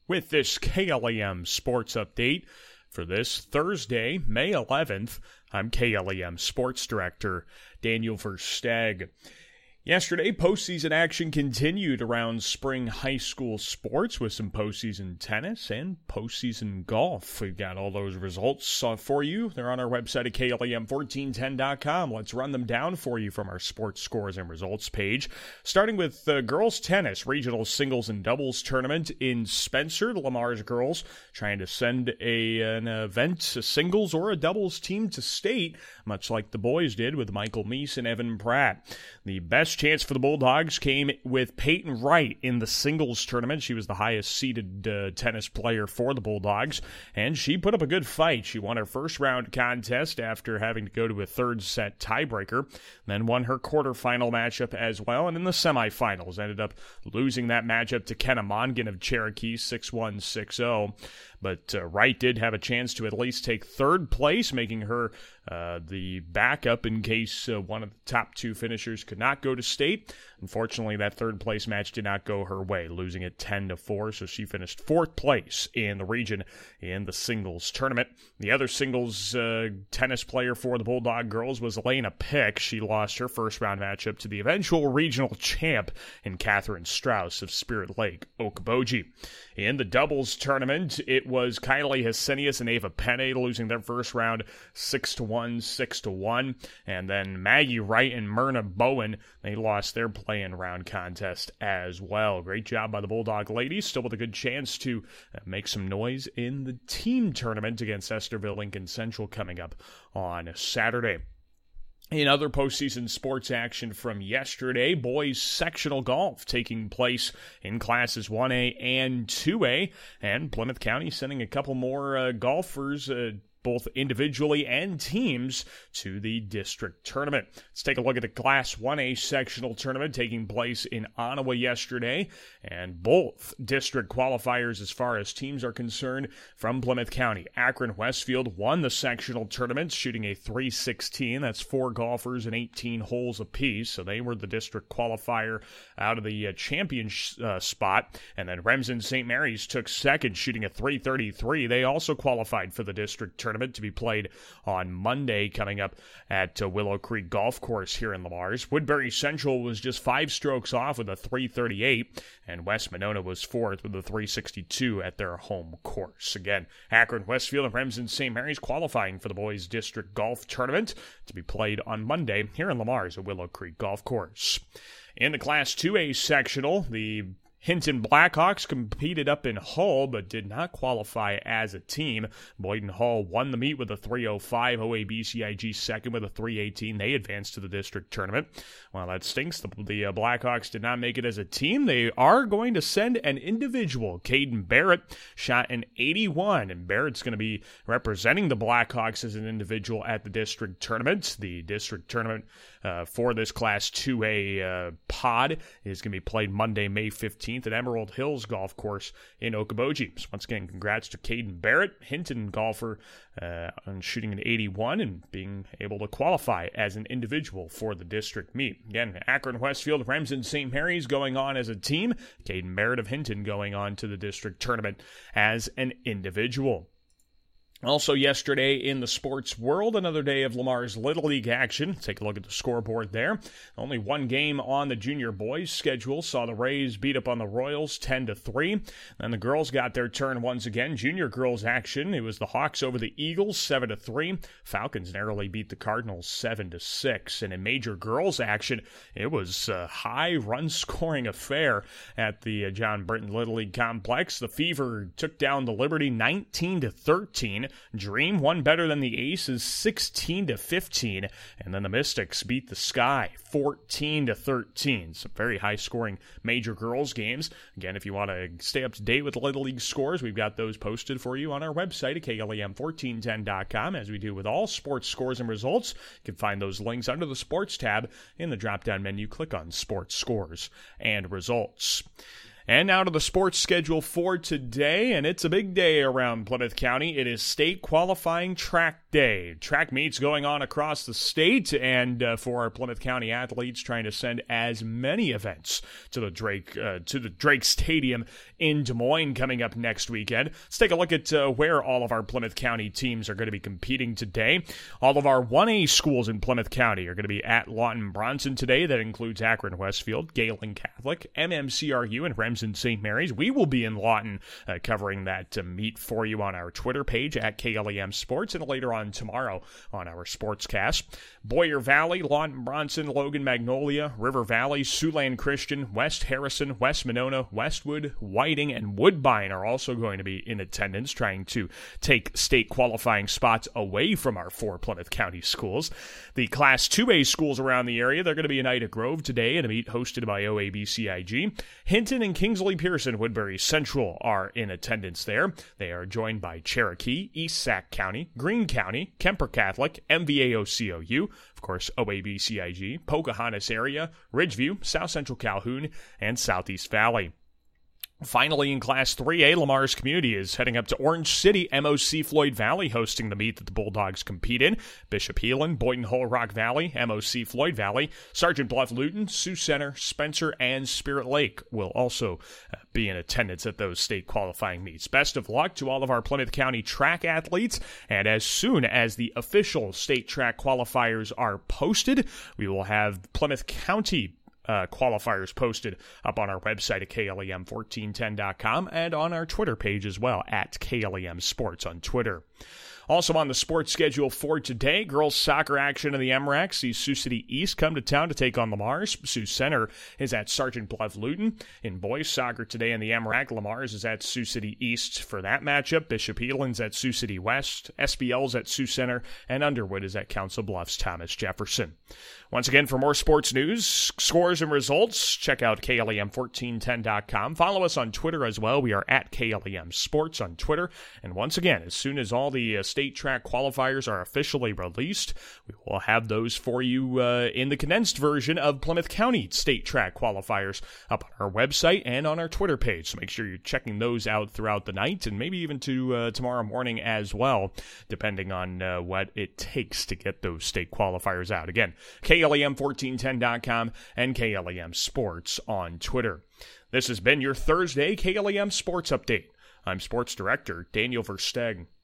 with this KLAM Sports Update for this Thursday, May 11th. I'm KLAM Sports Director Daniel Versteg. Yesterday, postseason action continued around spring high school sports with some postseason tennis and postseason golf. We've got all those results for you. They're on our website at KLAM1410.com. Let's run them down for you from our sports scores and results page. Starting with girls tennis, regional singles and doubles tournament in Spencer. The Lamar's girls trying to send an event, a singles or a doubles team to state, much like the boys did with Michael Meese and Evan Pratt. The best chance for the Bulldogs came with Peyton Wright in the singles tournament. She was the highest seeded tennis player for the Bulldogs, and she put up a good fight. She won her first round contest after having to go to a third set tiebreaker, then won her quarterfinal matchup as well, and in the semifinals ended up losing that matchup to Kenna Mongan of Cherokee 6-1, 6-0. But Wright did have a chance to at least take third place, making her the backup in case one of the top two finishers could not go to state. Unfortunately, that third place match did not go her way, losing it 10-4, so she finished fourth place in the region in the singles tournament. The other singles tennis player for the Bulldog girls was Elena Pick. She lost her first round matchup to the eventual regional champ in Catherine Strauss of Spirit Lake, Okoboji. In the doubles tournament, it was Kylie Hesenius and Ava Penne losing their first round 6-1, 6-1. And then Maggie Wright and Myrna Bowen, they lost their play-in round contest as well. Great job by the Bulldog ladies, still with a good chance to make some noise in the team tournament against Esterville Lincoln Central coming up on Saturday. In other postseason sports action from yesterday, boys sectional golf taking place in classes 1A and 2A, and Plymouth County sending a couple more golfers both individually and teams to the district tournament. Let's take a look at the Class 1A sectional tournament taking place in Ottawa yesterday, and both district qualifiers as far as teams are concerned from Plymouth County. Akron Westfield won the sectional tournament, shooting a .316. That's 4 golfers and 18 holes apiece, so they were the district qualifier out of the champion spot. And then Remsen St. Mary's took second, shooting a .333. They also qualified for the district tournament to be played on Monday coming up at Willow Creek Golf Course here in Lamars. Woodbury Central was just 5 strokes off with a .338, and West Monona was fourth with a .362 at their home course. Again, Akron Westfield and Remsen St. Mary's qualifying for the boys district golf tournament to be played on Monday here in Lamars at Willow Creek Golf Course. In the Class 2A sectional, the Hinton Blackhawks competed up in Hull, but did not qualify as a team. Boyden Hull won the meet with a .305, OABCIG second with a .318. They advanced to the district tournament. Well, that stinks. The Blackhawks did not make it as a team. They are going to send an individual. Caden Barrett shot an 81, and Barrett's going to be representing the Blackhawks as an individual at the district tournament. The district tournament for this Class 2A pod is going to be played Monday, May 15th. At Emerald Hills Golf Course in Okoboji. So once again, congrats to Caden Barrett, Hinton golfer, on shooting an 81 and being able to qualify as an individual for the district meet. Again, Akron Westfield, Remsen St. Mary's going on as a team, Caden Barrett of Hinton going on to the district tournament as an individual. Also yesterday in the sports world, another day of Lamar's Little League action. Take a look at the scoreboard there. Only one game on the junior boys schedule saw the Rays beat up on the Royals 10-3. Then the girls got their turn once again. Junior girls action, it was the Hawks over the Eagles 7-3. Falcons narrowly beat the Cardinals 7-6. And in major girls action, it was a high run-scoring affair at the John Britton Little League complex. The Fever took down the Liberty 19-13. Dream won better than the Aces 16-15, and then the Mystics beat the Sky 14-13. Some very high-scoring major girls games. Again, if you want to stay up to date with Little League scores, we've got those posted for you on our website at KLAM1410.com, as we do with all sports scores and results. You can find those links under the Sports tab in the drop-down menu. Click on Sports Scores and Results. And now to the sports schedule for today, and it's a big day around Plymouth County. It is state qualifying track Day. Track meets going on across the state, and for our Plymouth County athletes, trying to send as many events to the Drake Stadium in Des Moines coming up next weekend. Let's take a look at where all of our Plymouth County teams are going to be competing today. All of our 1A schools in Plymouth County are going to be at Lawton Bronson today. That includes Akron Westfield, Galen Catholic, MMCRU, and Remsen St. Mary's. We will be in Lawton covering that meet for you on our Twitter page at KLEM Sports, and later on tomorrow on our Sportscast. Boyer Valley, Lawton Bronson, Logan Magnolia, River Valley, Siouxland Christian, West Harrison, West Monona, Westwood, Whiting, and Woodbine are also going to be in attendance, trying to take state qualifying spots away from our 4 Plymouth County schools. The Class 2A schools around the area, they're going to be in Ida Grove today in a meet hosted by OABCIG. Hinton and Kingsley Pearson, Woodbury Central are in attendance there. They are joined by Cherokee, East Sac County, Greene County, Kemper Catholic, MVAO-COU, of course, OABCIG, Pocahontas area, Ridgeview, South Central Calhoun, and Southeast Valley. Finally, in Class 3A, Lamar's Community is heading up to Orange City, MOC Floyd Valley, hosting the meet that the Bulldogs compete in. Bishop Heelan, Boynton Hull Rock Valley, MOC Floyd Valley, Sergeant Bluff Luton, Sioux Center, Spencer, and Spirit Lake will also be in attendance at those state qualifying meets. Best of luck to all of our Plymouth County track athletes, and as soon as the official state track qualifiers are posted, we will have Plymouth County qualifiers posted up on our website at KLEM1410.com and on our Twitter page as well, at KLEM Sports on Twitter. Also on the sports schedule for today, girls soccer action in the MRAC sees Sioux City East come to town to take on Lamar's. Sioux Center is at Sergeant Bluff Luton. In boys soccer today in the MRAC, Lamar's is at Sioux City East for that matchup. Bishop Heelan's at Sioux City West. SBL's at Sioux Center. And Underwood is at Council Bluffs Thomas Jefferson. Once again, for more sports news, scores, and results, check out KLEM1410.com. Follow us on Twitter as well. We are at KLEM Sports on Twitter. And once again, as soon as all the state track qualifiers are officially released, we will have those for you in the condensed version of Plymouth County state track qualifiers up on our website and on our Twitter page. So make sure you're checking those out throughout the night and maybe even to tomorrow morning as well, depending on what it takes to get those state qualifiers out. Again, KLEM1410.com and KLEM Sports on Twitter. This has been your Thursday KLEM Sports Update. I'm Sports Director Daniel Versteg.